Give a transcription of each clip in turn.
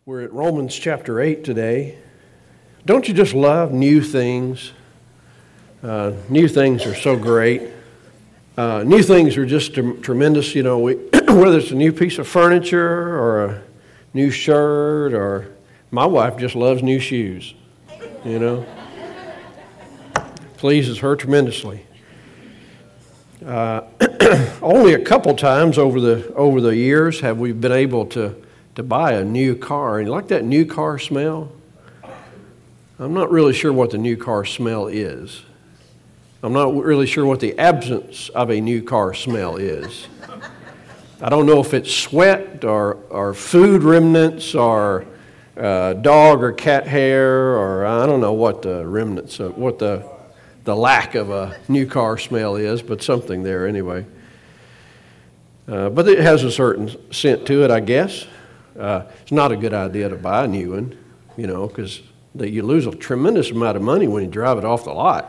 We're at Romans chapter 8 today. Don't you just love new things? New things are so great. New things are just tremendous. You know, whether it's a new piece of furniture or a new shirt, or my wife just loves new shoes. You know, pleases her tremendously. Only a couple times over the years have we been able to buy a new car. And you like that new car smell? I'm not really sure what the new car smell is. I'm not really sure what the absence of a new car smell is. I don't know if it's sweat or food remnants or dog or cat hair, or I don't know what the remnants of, what the lack of a new car smell is, but something there anyway. But it has a certain scent to it, I guess. It's not a good idea to buy a new one, you know, because you lose a tremendous amount of money when you drive it off the lot.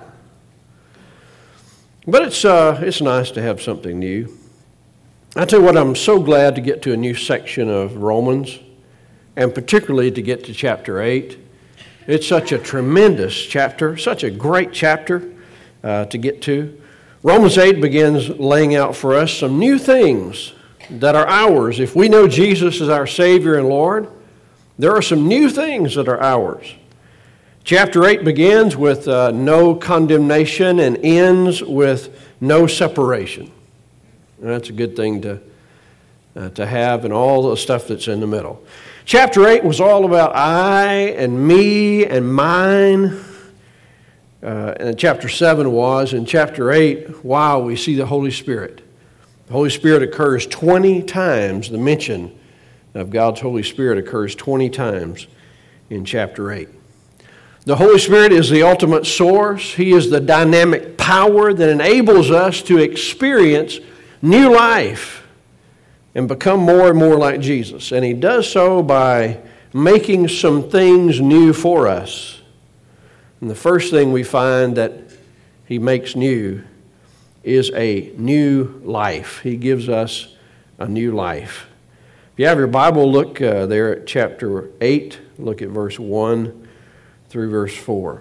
But it's nice to have something new. I tell you what, I'm so glad to get to a new section of Romans, and particularly to get to chapter 8. It's such a tremendous chapter, such a great chapter to get to. Romans 8 begins laying out for us some new things that are ours. If we know Jesus as our Savior and Lord, there are some new things that are ours. Chapter 8 begins with no condemnation and ends with no separation. And that's a good thing to have, and all the stuff that's in the middle. Chapter 8 was all about I and me and mine. And chapter 7 was. In chapter 8, wow, we see the Holy Spirit. The Holy Spirit occurs 20 times. The mention of God's Holy Spirit occurs 20 times in chapter 8. The Holy Spirit is the ultimate source. He is the dynamic power that enables us to experience new life and become more and more like Jesus. And He does so by making some things new for us. And the first thing we find that He makes new is a new life. He gives us a new life. If you have your Bible, look there at chapter 8. Look at verse 1 through verse 4.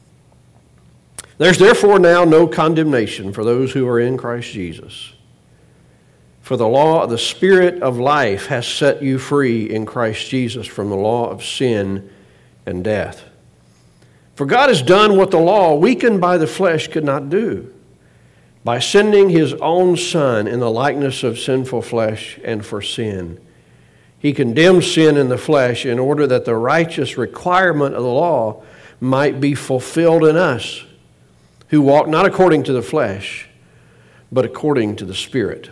There's therefore now no condemnation for those who are in Christ Jesus. For the law of the Spirit of life has set you free in Christ Jesus from the law of sin and death. For God has done what the law, weakened by the flesh, could not do, by sending His own Son in the likeness of sinful flesh and for sin. He condemned sin in the flesh in order that the righteous requirement of the law might be fulfilled in us, who walk not according to the flesh, but according to the Spirit.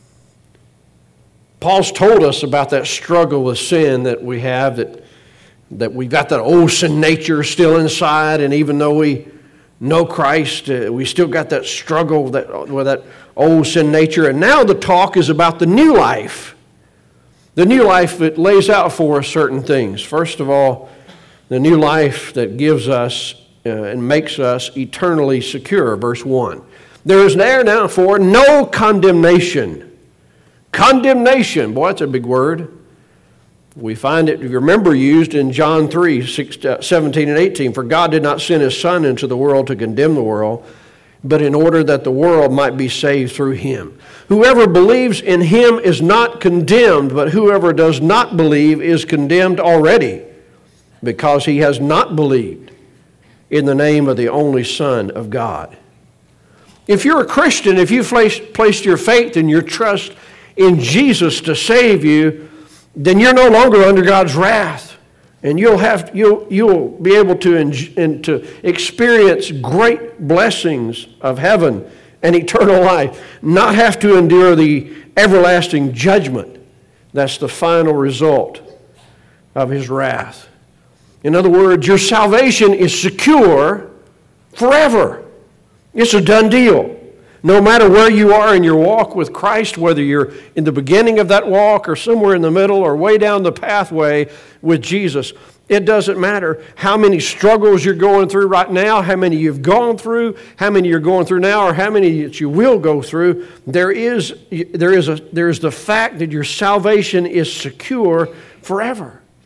Paul's told us about that struggle with sin that we have, that we've got that old sin nature still inside, and even though we know Christ, we still got that struggle with that old sin nature. And now the talk is about the new life. The new life that lays out for us certain things. First of all, the new life that gives us and makes us eternally secure. Verse 1. There is now for no condemnation. Condemnation. Boy, that's a big word. We find it, if you remember, used in John 3, 17 and 18. For God did not send His Son into the world to condemn the world, but in order that the world might be saved through Him. Whoever believes in Him is not condemned, but whoever does not believe is condemned already, because he has not believed in the name of the only Son of God. If you're a Christian, if you've placed your faith and your trust in Jesus to save you, then you're no longer under God's wrath, and you'll be able to experience great blessings of heaven and eternal life, not have to endure the everlasting judgment. That's the final result of His wrath. In other words, your salvation is secure forever. It's a done deal. No matter where you are in your walk with Christ, whether you're in the beginning of that walk or somewhere in the middle or way down the pathway with Jesus, it doesn't matter how many struggles you're going through right now, how many you've gone through, how many you're going through now, or how many that you will go through. There is the fact that your salvation is secure forever.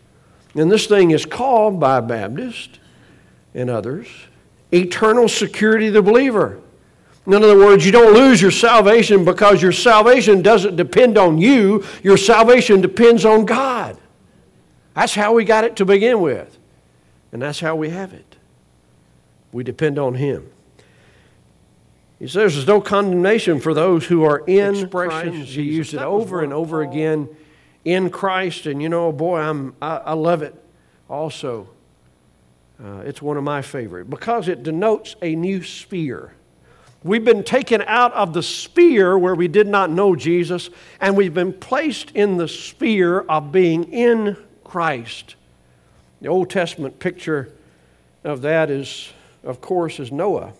And this thing is called by Baptists and others eternal security of the believer. In other words, you don't lose your salvation because your salvation doesn't depend on you. Your salvation depends on God. That's how we got it to begin with. And that's how we have it. We depend on Him. He says there's no condemnation for those who are in Christ. He used it over and over again, in Christ. And boy, I love it also. It's one of my favorite because it denotes a new sphere. We've been taken out of the sphere where we did not know Jesus, and we've been placed in the sphere of being in Christ. The Old Testament picture of that is, of course, is Noah.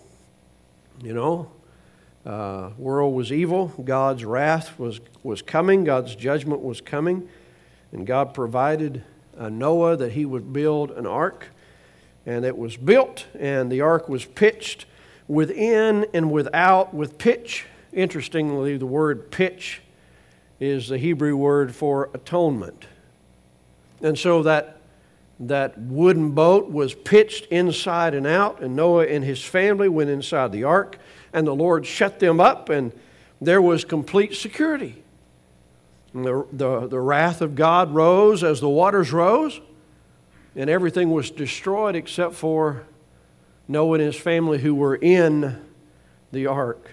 World was evil. God's wrath was coming. God's judgment was coming. And God provided Noah that he would build an ark. And it was built, and the ark was pitched within and without with pitch. Interestingly, the word pitch is the Hebrew word for atonement. And so that wooden boat was pitched inside and out, and Noah and his family went inside the ark, and the Lord shut them up, and there was complete security. And the wrath of God rose as the waters rose, and everything was destroyed except for Noah and his family who were in the ark.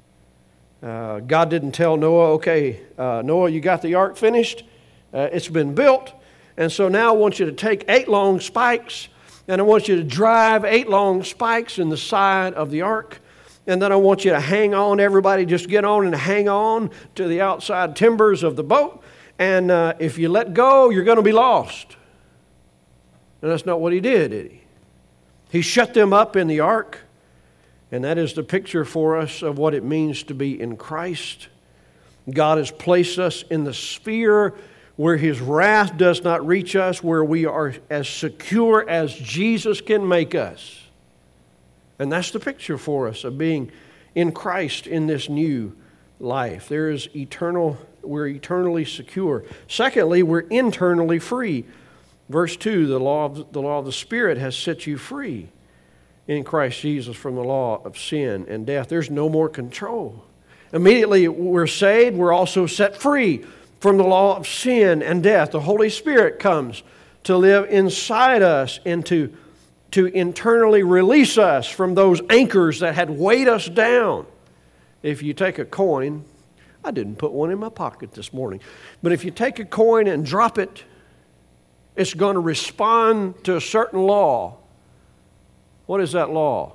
God didn't tell Noah, okay, Noah, you got the ark finished? It's been built. And so now I want you to take 8 long spikes, and I want you to drive 8 long spikes in the side of the ark. And then I want you to hang on, everybody just get on and hang on to the outside timbers of the boat. And if you let go, you're going to be lost. And that's not what he did he? He shut them up in the ark. And that is the picture for us of what it means to be in Christ. God has placed us in the sphere where His wrath does not reach us, where we are as secure as Jesus can make us. And that's the picture for us of being in Christ in this new life. We're eternally secure. Secondly, we're internally free. Verse 2, the law of the Spirit has set you free in Christ Jesus from the law of sin and death. There's no more control. Immediately we're saved, we're also set free from the law of sin and death. The Holy Spirit comes to live inside us and to internally release us from those anchors that had weighed us down. If you take a coin, I didn't put one in my pocket this morning, but if you take a coin and drop it, it's going to respond to a certain law. What is that law?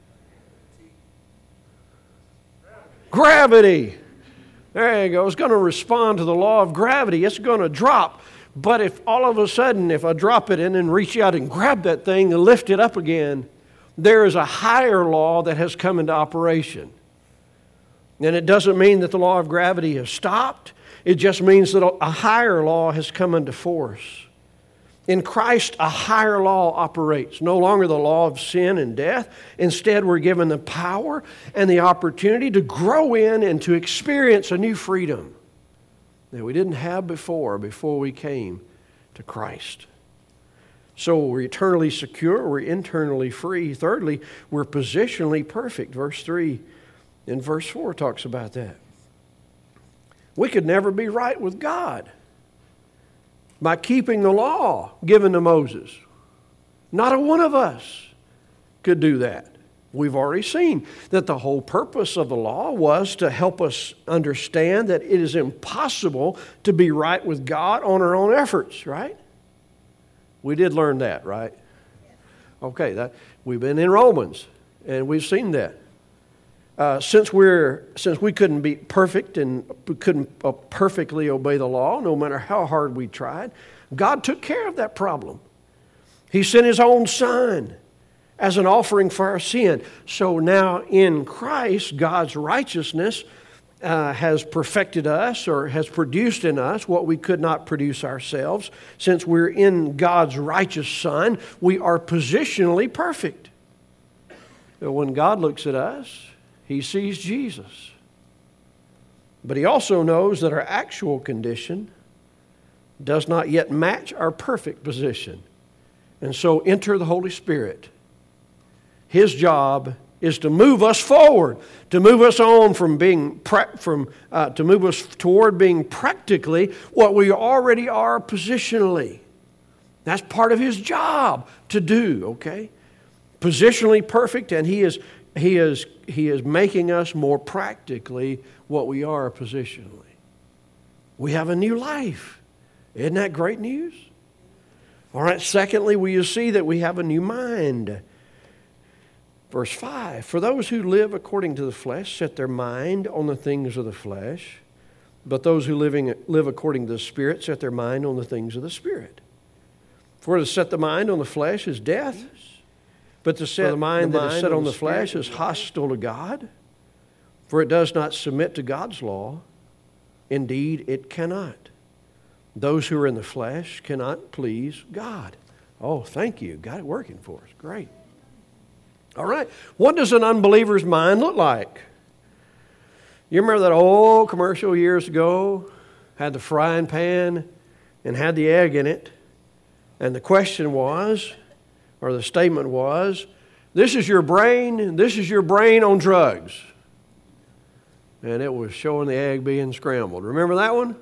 Gravity. There you go. It's going to respond to the law of gravity. It's going to drop. But if all of a sudden, if I drop it and then reach out and grab that thing and lift it up again, there is a higher law that has come into operation. And it doesn't mean that the law of gravity has stopped. It just means that a higher law has come into force. In Christ, a higher law operates. No longer the law of sin and death. Instead, we're given the power and the opportunity to grow in and to experience a new freedom that we didn't have before we came to Christ. So we're eternally secure, we're internally free. Thirdly, we're positionally perfect. Verse 3 and verse 4 talks about that. We could never be right with God by keeping the law given to Moses. Not a one of us could do that. We've already seen that the whole purpose of the law was to help us understand that it is impossible to be right with God on our own efforts, right? We did learn that, right? Okay, we've been in Romans, and we've seen that. Since we couldn't be perfect and we couldn't perfectly obey the law, no matter how hard we tried, God took care of that problem. He sent His own Son as an offering for our sin. So now in Christ, God's righteousness has perfected us or has produced in us what we could not produce ourselves. Since we're in God's righteous Son, we are positionally perfect. But when God looks at us, He sees Jesus. But He also knows that our actual condition does not yet match our perfect position. And so enter the Holy Spirit. His job is to move us forward, to move us on to move us toward being practically what we already are positionally. That's part of His job to do, okay? Positionally perfect, and He is making us more practically what we are positionally. We have a new life. Isn't that great news? All right, secondly, we see that we have a new mind. Verse 5, for those who live according to the flesh set their mind on the things of the flesh, but those who live according to the Spirit set their mind on the things of the Spirit. For to set the mind on the flesh is death, but to set the mind that is set on the flesh is hostile to God, for it does not submit to God's law. Indeed, it cannot. Those who are in the flesh cannot please God. Oh, thank you. Got it working for us. Great. All right. What does an unbeliever's mind look like? You remember that old commercial years ago? Had the frying pan and had the egg in it. And the question was, or the statement was, this is your brain on drugs. And it was showing the egg being scrambled. Remember that one?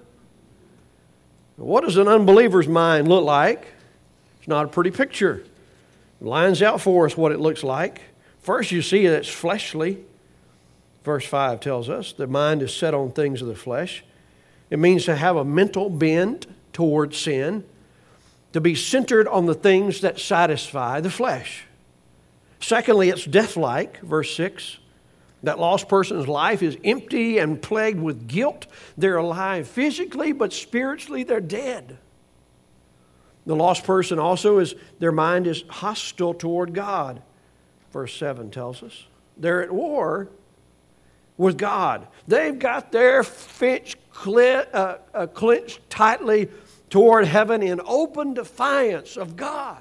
What does an unbeliever's mind look like? It's not a pretty picture. It lines out for us what it looks like. First, you see that it's fleshly. Verse 5 tells us the mind is set on things of the flesh. It means to have a mental bent toward sin, to be centered on the things that satisfy the flesh. Secondly, it's death-like, verse 6. That lost person's life is empty and plagued with guilt. They're alive physically, but spiritually they're dead. The lost person also their mind is hostile toward God. Verse 7 tells us. They're at war with God. They've got their fists clenched tightly toward heaven in open defiance of God.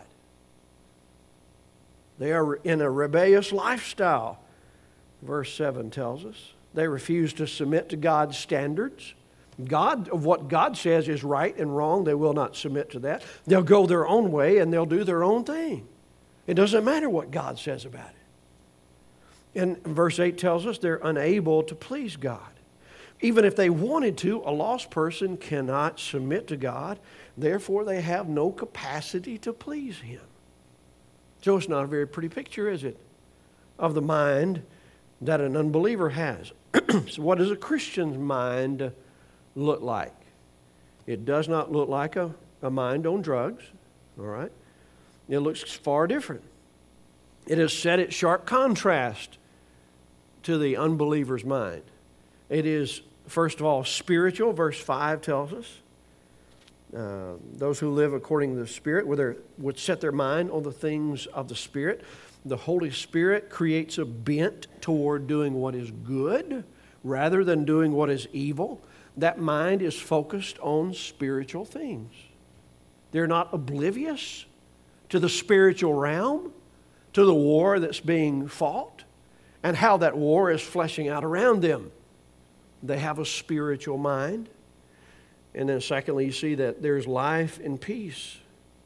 They are in a rebellious lifestyle, verse 7 tells us. They refuse to submit to God's standards. Of what God says is right and wrong, they will not submit to that. They'll go their own way and they'll do their own thing. It doesn't matter what God says about it. And verse 8 tells us they're unable to please God. Even if they wanted to, a lost person cannot submit to God. Therefore, they have no capacity to please Him. So it's not a very pretty picture, is it, of the mind that an unbeliever has. So what does a Christian's mind look like? It does not look like a mind on drugs, all right? It looks far different. It is set at sharp contrast to the unbeliever's mind. It is, first of all, spiritual. Verse 5 tells us. Those who live according to the Spirit would set their mind on the things of the Spirit. The Holy Spirit creates a bent toward doing what is good rather than doing what is evil. That mind is focused on spiritual things. They're not oblivious to the spiritual realm, to the war that's being fought, and how that war is fleshing out around them. They have a spiritual mind. And then secondly, you see that there's life and peace.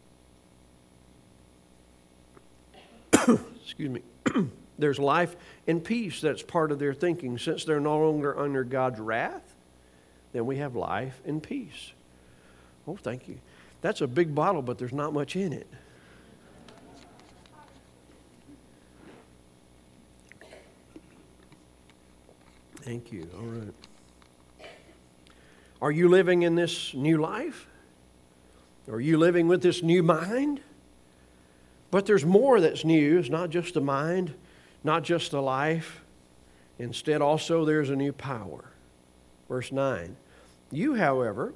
Excuse me. There's life and peace that's part of their thinking. Since they're no longer under God's wrath, then we have life and peace. Oh, thank you. That's a big bottle, but there's not much in it. Thank you. All right. Are you living in this new life? Are you living with this new mind? But there's more that's new. It's not just the mind, not just the life. Instead, also there's a new power. Verse 9. You, however,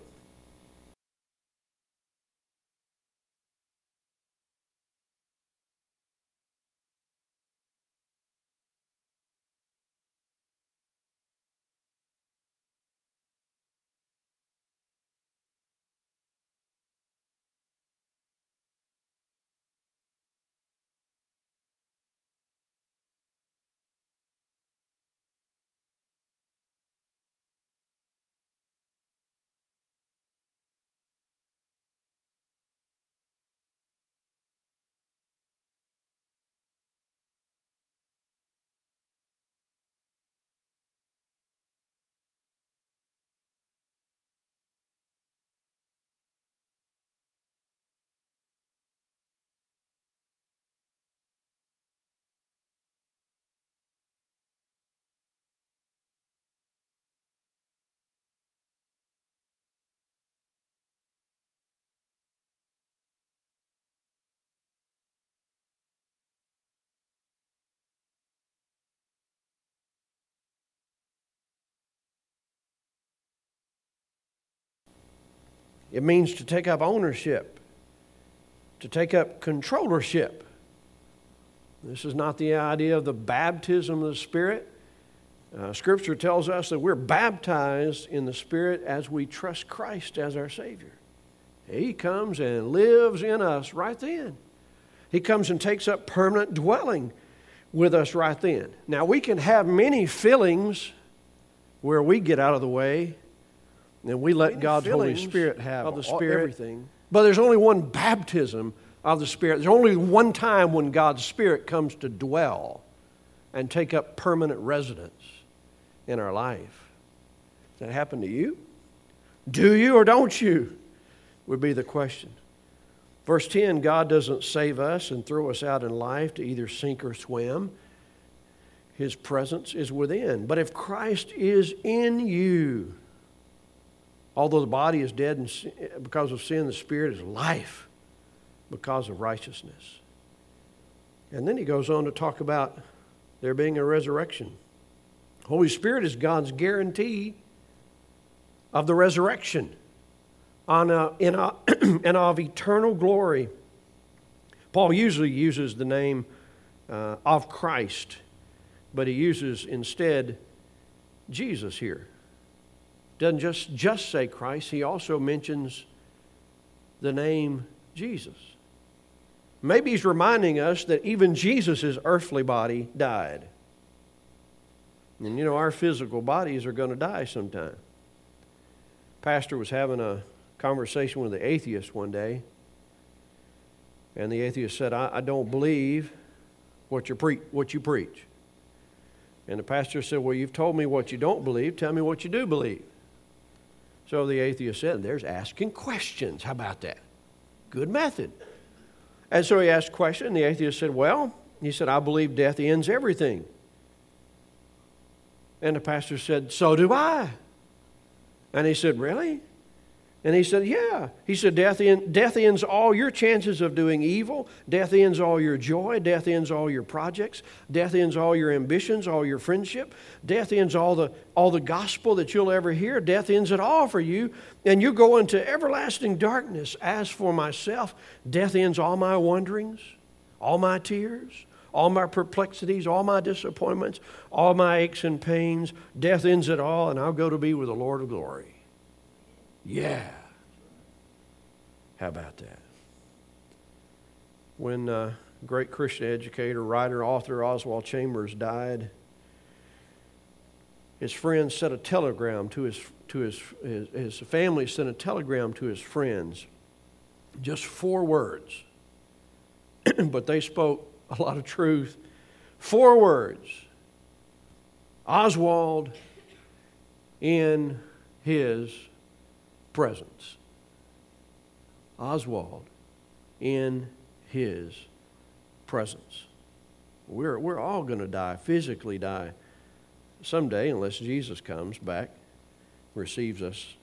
It means to take up ownership, to take up controllership. This is not the idea of the baptism of the Spirit. Scripture tells us that we're baptized in the Spirit as we trust Christ as our Savior. He comes and lives in us right then. He comes and takes up permanent dwelling with us right then. Now, we can have many fillings where we get out of the way and we let God's Holy Spirit have of the Spirit, everything. But there's only one baptism of the Spirit. There's only one time when God's Spirit comes to dwell and take up permanent residence in our life. Does that happen to you? Do you or don't you? Would be the question. Verse 10, God doesn't save us and throw us out in life to either sink or swim. His presence is within. But if Christ is in you, although the body is dead because of sin, the Spirit is life because of righteousness. And then he goes on to talk about there being a resurrection. Holy Spirit is God's guarantee of the resurrection and of eternal glory. Paul usually uses the name of Christ, but he uses instead Jesus here. Doesn't just say Christ, he also mentions the name Jesus. Maybe he's reminding us that even Jesus' earthly body died. And you know, our physical bodies are going to die sometime. Pastor was having a conversation with the atheist one day, and the atheist said, I don't believe what you preach. And the pastor said, well, you've told me what you don't believe. Tell me what you do believe. So the atheist said, there's asking questions. How about that? Good method. And so he asked a question, and the atheist said, well, he said, I believe death ends everything. And the pastor said, so do I. And he said, really? And he said, yeah. He said, death ends all your chances of doing evil. Death ends all your joy. Death ends all your projects. Death ends all your ambitions, all your friendship. Death ends all the gospel that you'll ever hear. Death ends it all for you. And you go into everlasting darkness. As for myself, death ends all my wanderings, all my tears, all my perplexities, all my disappointments, all my aches and pains. Death ends it all, and I'll go to be with the Lord of glory. Yeah. How about that? When great Christian educator, writer, author Oswald Chambers died, his friends sent a telegram to his family sent a telegram to his friends. Just 4 words. But they spoke a lot of truth. 4 words. Oswald in his presence. Oswald in his presence. We're all going to die, physically die someday, unless Jesus comes back, receives us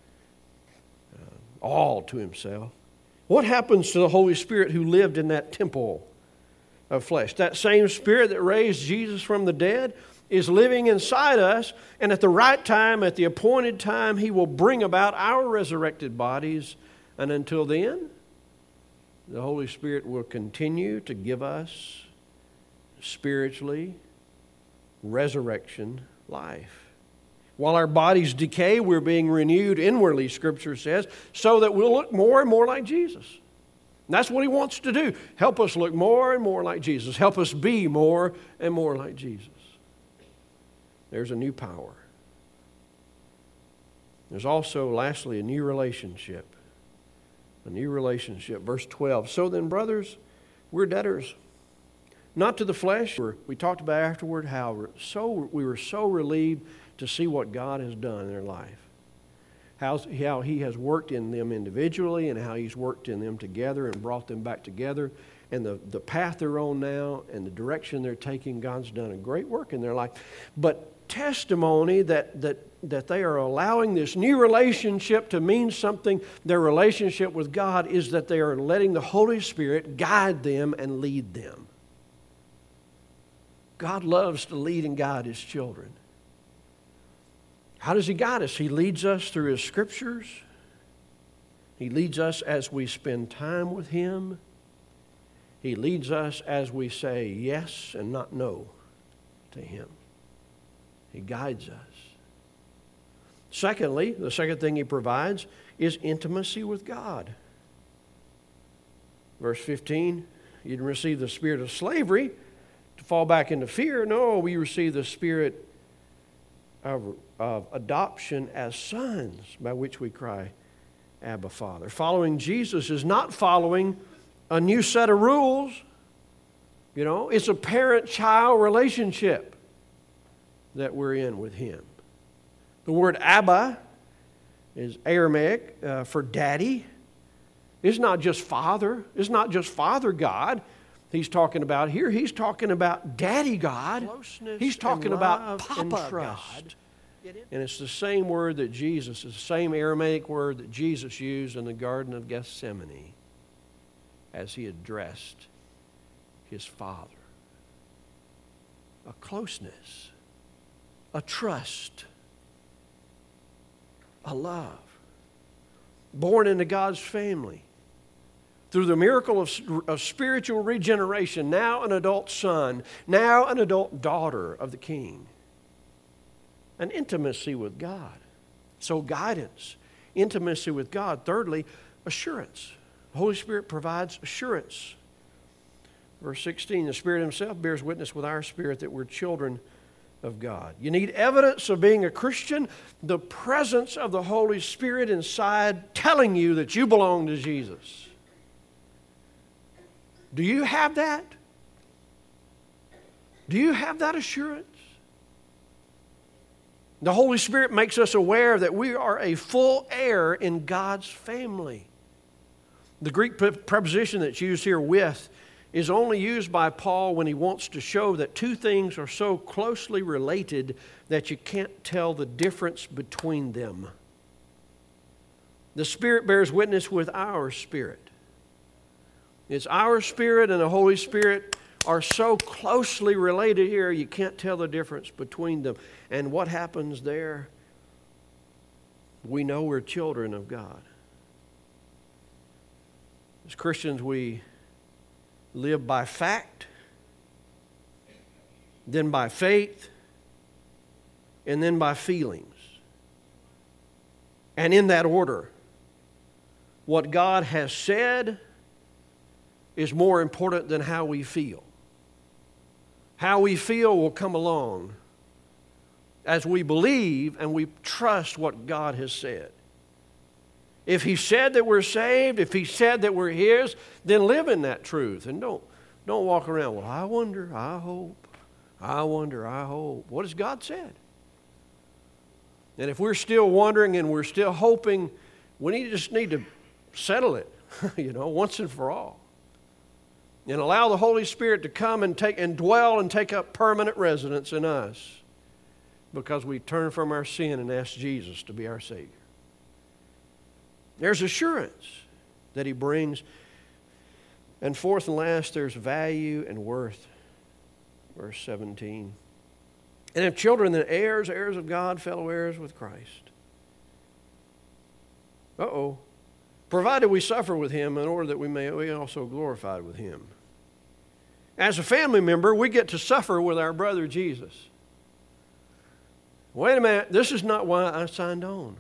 all to himself. What happens to the Holy Spirit who lived in that temple of flesh? That same Spirit that raised Jesus from the dead is living inside us, and at the right time, at the appointed time, he will bring about our resurrected bodies. And until then, the Holy Spirit will continue to give us spiritually resurrection life. While our bodies decay, we're being renewed inwardly, Scripture says, so that we'll look more and more like Jesus. And that's what he wants to do. Help us look more and more like Jesus. Help us be more and more like Jesus. There's a new power. There's also, lastly, a new relationship. A new relationship. Verse 12. So then, brothers, we're debtors, not to the flesh. We talked about afterward how we were so relieved to see what God has done in their life. How he has worked in them individually and how he's worked in them together and brought them back together. And the path they're on now and the direction they're taking, God's done a great work in their life. But testimony that they are allowing this new relationship to mean something, their relationship with God, is that they are letting the Holy Spirit guide them and lead them. God loves to lead and guide his children. How does he guide us? He leads us through his Scriptures. He leads us as we spend time with Him. He leads us as we say yes and not no to Him. He guides us. Secondly, the second thing He provides is intimacy with God. Verse 15, you didn't receive the spirit of slavery to fall back into fear. No, we receive the spirit of adoption as sons, by which we cry, Abba, Father. Following Jesus is not following a new set of rules. You know, it's a parent-child relationship that we're in with Him. The word Abba is Aramaic for daddy. It's not just Father. It's not just Father God He's talking about here. He's talking about Daddy God. He's talking about Papa God. And it's the same word that Jesus, it's the same Aramaic word that Jesus used in the Garden of Gethsemane as He addressed His Father. A closeness, a trust, a love. Born into God's family. Through the miracle of spiritual regeneration, now an adult son, now an adult daughter of the King. An intimacy with God. So guidance, intimacy with God. Thirdly, assurance. The Holy Spirit provides assurance. Verse 16, the Spirit Himself bears witness with our spirit that we're children of God. You need evidence of being a Christian, the presence of the Holy Spirit inside telling you that you belong to Jesus. Do you have that? Do you have that assurance? The Holy Spirit makes us aware that we are a full heir in God's family. The Greek preposition that's used here, with, is only used by Paul when he wants to show that two things are so closely related that you can't tell the difference between them. The Spirit bears witness with our spirit. It's our spirit and the Holy Spirit are so closely related here, you can't tell the difference between them. And what happens there? We know we're children of God. As Christians, we live by fact, then by faith, and then by feelings. And in that order, what God has said is more important than how we feel. How we feel will come along as we believe and we trust what God has said. If He said that we're saved, if He said that we're His, then live in that truth. And don't walk around, well, I wonder, I hope, I wonder, I hope. What has God said? And if we're still wondering and we're still hoping, we just need to settle it, once and for all. And allow the Holy Spirit to come and dwell and take up permanent residence in us because we turn from our sin and ask Jesus to be our Savior. There's assurance that He brings. And fourth and last, there's value and worth. Verse 17. And if children, then heirs, heirs of God, fellow heirs with Christ. Provided we suffer with Him in order that we may be also glorified with Him. As a family member, we get to suffer with our brother Jesus. Wait a minute, this is not why I signed on.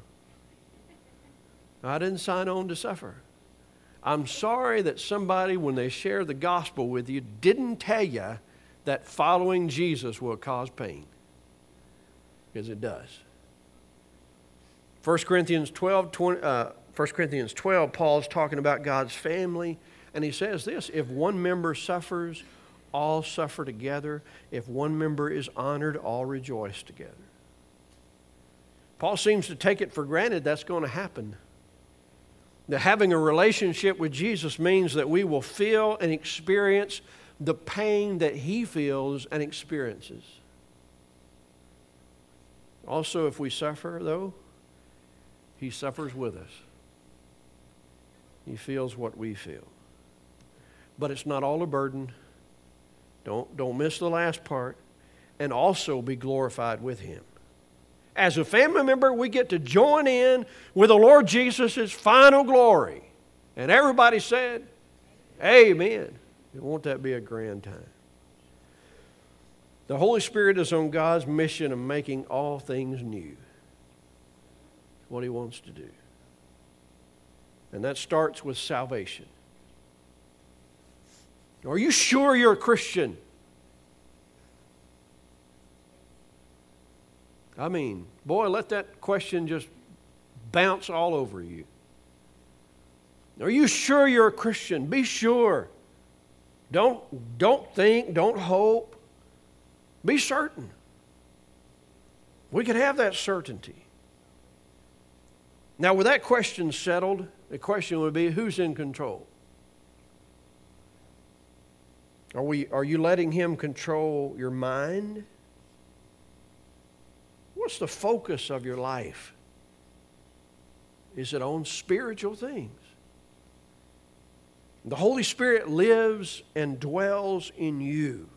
I didn't sign on to suffer. I'm sorry that somebody, when they share the gospel with you, didn't tell you that following Jesus will cause pain. Because it does. 1 Corinthians 12, Paul's talking about God's family, and he says this, if one member suffers, all suffer together. If one member is honored, all rejoice together. Paul seems to take it for granted that's going to happen. That having a relationship with Jesus means that we will feel and experience the pain that He feels and experiences. Also, if we suffer, though, He suffers with us. He feels what we feel. But it's not all a burden. Don't miss the last part. And also be glorified with Him. as a family member, we get to join in with the Lord Jesus' final glory. And everybody said, amen. Won't that be a grand time? The Holy Spirit is on God's mission of making all things new. What He wants to do. And that starts with salvation. Are you sure you're a Christian? I mean, boy, let that question just bounce all over you. Are you sure you're a Christian? Be sure. Don't think, don't hope. Be certain. We could have that certainty. Now, with that question settled, the question would be, who's in control? Are you letting Him control your mind? What's the focus of your life? Is it on spiritual things? The Holy Spirit lives and dwells in you.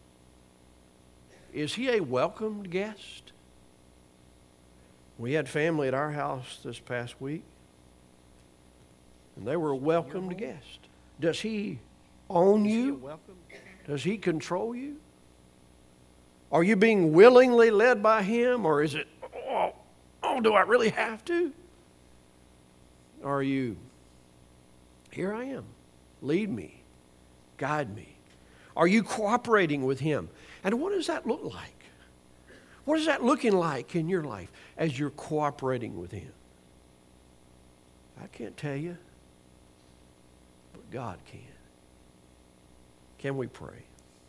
Is He a welcomed guest? We had family at our house this past week, and they were a welcomed guest. Does He own you? Does He control you? Are you being willingly led by Him, or is it, do I really have to? Or are you, here I am, lead me, guide me. Are you cooperating with Him? And what does that look like? What is that looking like in your life as you're cooperating with Him? I can't tell you, but God can. Can we pray?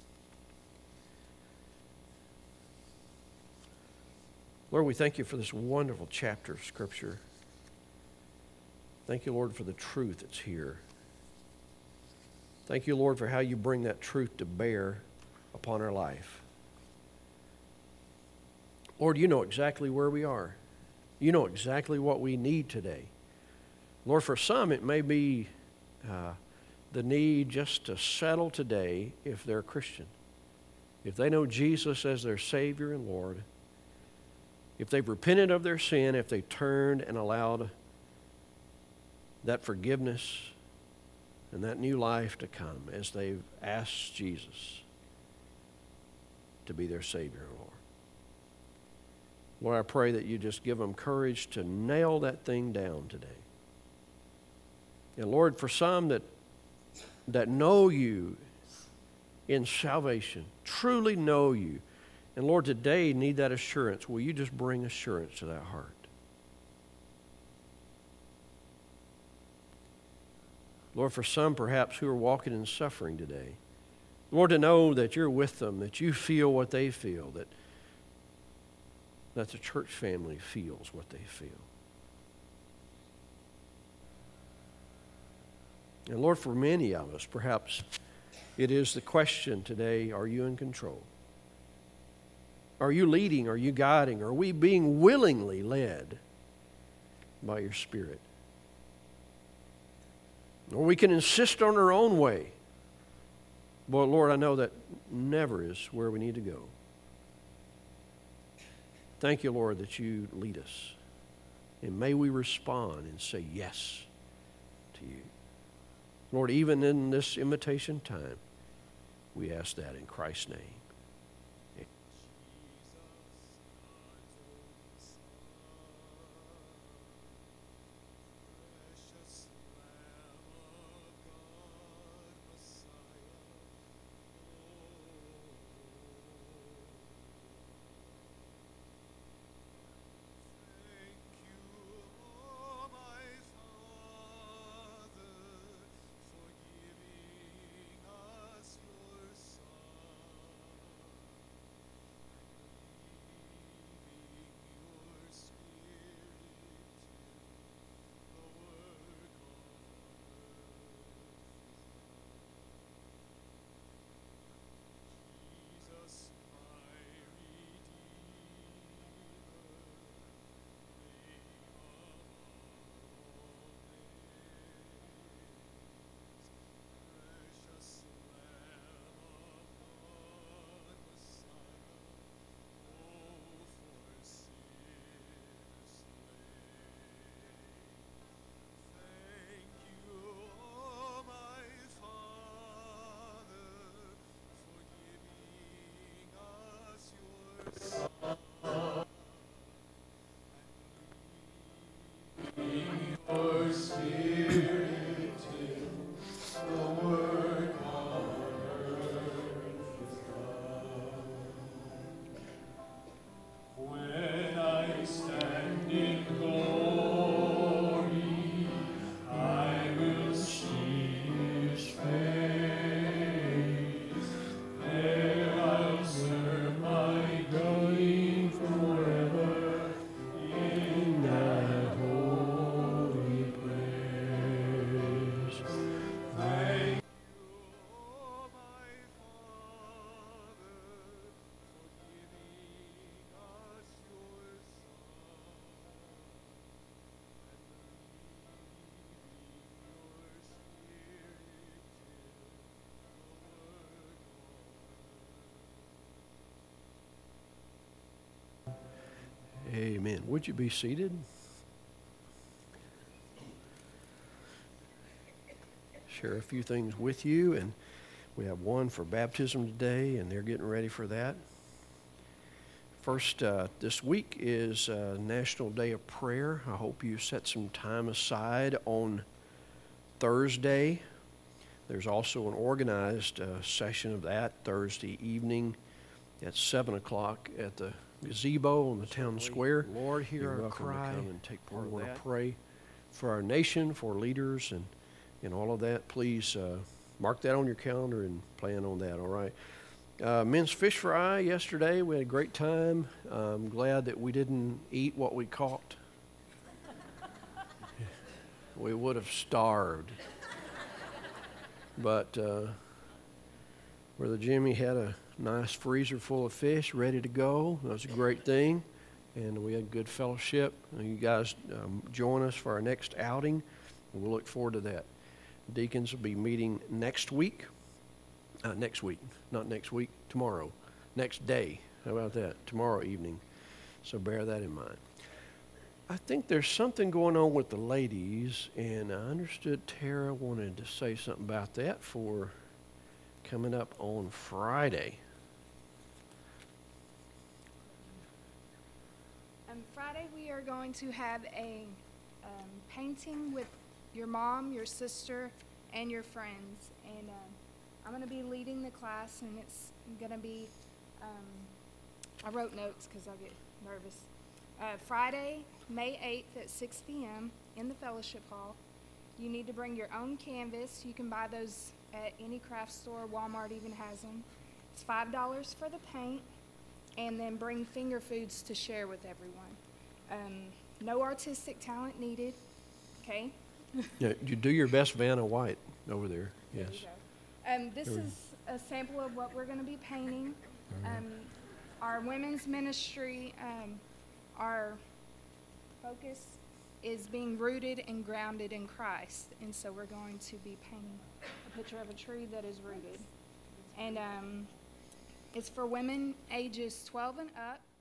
Lord, we thank You for this wonderful chapter of Scripture. Thank You, Lord, for the truth that's here. Thank You, Lord, for how You bring that truth to bear upon our life. Lord, You know exactly where we are. You know exactly what we need today. Lord, for some it may be the need just to settle today if they're a Christian. If they know Jesus as their Savior and Lord, if they've repented of their sin, if they turned and allowed that forgiveness and that new life to come as they've asked Jesus to be their Savior and Lord. Lord, I pray that You just give them courage to nail that thing down today. And Lord, for some that know You in salvation, truly know You, and Lord, today need that assurance, will You just bring assurance to that heart? Lord, for some perhaps who are walking in suffering today, Lord, to know that You're with them, that You feel what they feel, that the church family feels what they feel. And Lord, for many of us, perhaps it is the question today, are You in control? Are You leading? Are You guiding? Are we being willingly led by Your Spirit? Or we can insist on our own way. But Lord, I know that never is where we need to go. Thank You, Lord, that You lead us. And may we respond and say yes to You. Lord, even in this invitation time, we ask that in Christ's name. Amen. Would you be seated? Share a few things with you, and we have one for baptism today, and they're getting ready for that. First, this week is National Day of Prayer. I hope you set some time aside on Thursday. There's also an organized session of that Thursday evening at 7 o'clock at the gazebo on the town square. Lord, hear our cry. Come and take part. We want to pray for our nation, for leaders, and all of that. Please mark that on your calendar and plan on that, all right? Men's fish fry yesterday. We had a great time. I'm glad that we didn't eat what we caught. We would have starved. But Brother Jimmy had a nice freezer full of fish ready to go. That was a great thing. And we had good fellowship. You guys join us for our next outing. We'll look forward to that. Deacons will be meeting next week. Tomorrow. Next day. How about that? Tomorrow evening. So bear that in mind. I think there's something going on with the ladies, and I understood Tara wanted to say something about that for coming up on Friday. Friday we are going to have a painting with your mom, your sister, and your friends. And I'm going to be leading the class, and it's going to be, I wrote notes because I get nervous. Friday, May 8th at 6 p.m. in the fellowship hall. You need to bring your own canvas. You can buy those at any craft store. Walmart even has them. It's $5 for the paint, and then bring finger foods to share with everyone. No artistic talent needed, okay? Yeah, you do your best Vanna White over there. Yes. This is a sample of what we're going to be painting. Our women's ministry, our focus is being rooted and grounded in Christ. And so we're going to be painting a picture of a tree that is rooted. And it's for women ages 12 and up.